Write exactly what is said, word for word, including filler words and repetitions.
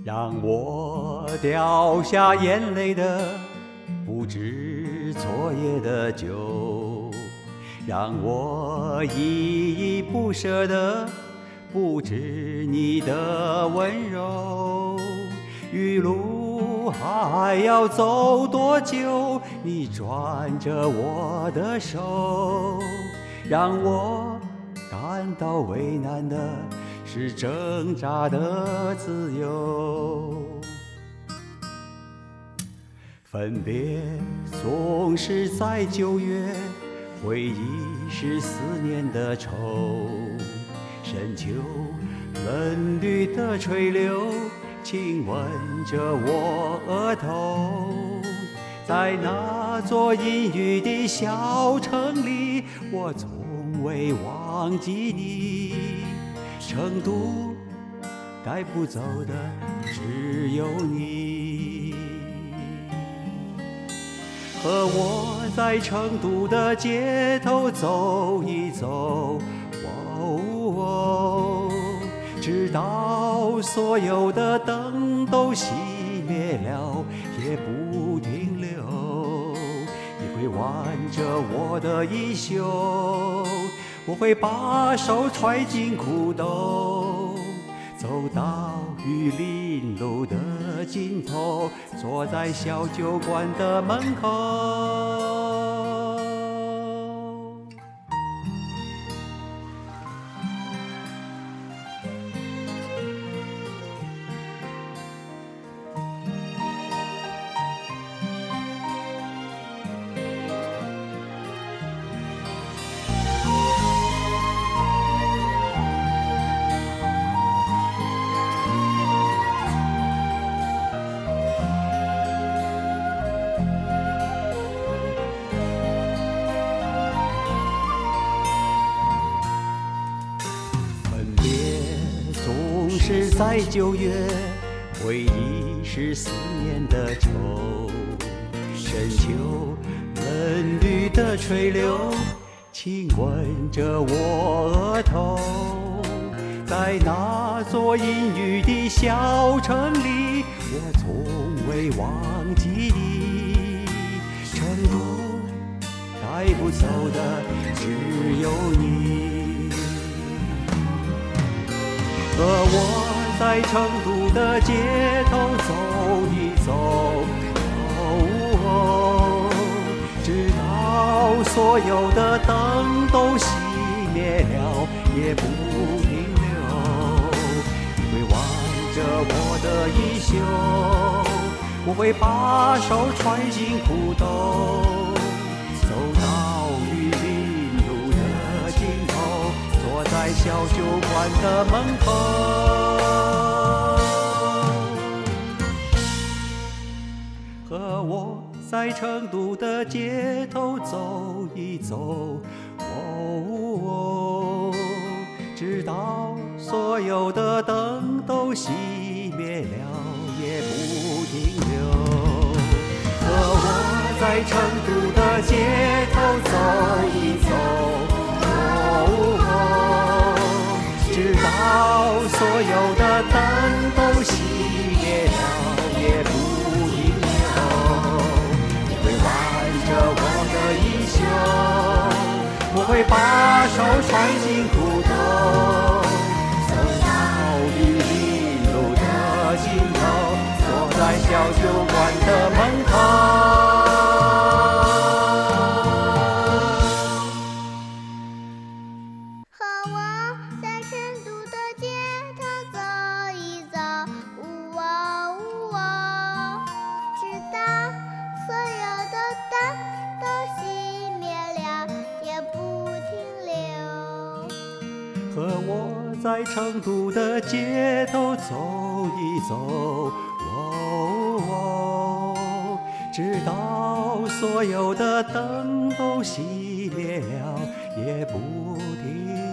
让我掉下眼泪的不止昨夜的酒，让我依依不舍的不止你的温柔。余路还要走多久？你攥着我的手，让我感到为难的是挣扎的自由。分别总是在九月，回忆是思念的愁。深秋嫩绿的垂柳亲吻着我额头，在那座阴郁的小城里，我从未忘记你。成都带不走的只有你，和我在成都的街头走一走，哦哦，直到所有的灯都熄灭了也不停留。你会挽着我的衣袖，我会把手揣进裤兜，走到玉林路的尽头，坐在小酒馆的门口。是在九月，回忆是思念的愁。深秋嫩绿的垂柳亲吻着我额头，在那座阴郁的小城里，我从未忘记你。成都带不走的只有你，和我在成都的街头走一走，哦哦，直到所有的灯都熄灭了也不停留。你会挽着我的衣袖，我会把手揣进裤兜，走到玉林路的尽头，坐在小酒馆的门口，和我在成都的街头走一走，哦哦，直到所有的灯都熄灭了也不停留。和我在成都的街头走一走，哦哦，直到所有的灯都熄灭了也不停留。你会挽着我的衣袖，我会把手揣进裤兜，走到玉林路的尽头，坐在小酒馆的门口。和我在成都的街头走一走，哦哦，直到所有的灯都熄灭了也不停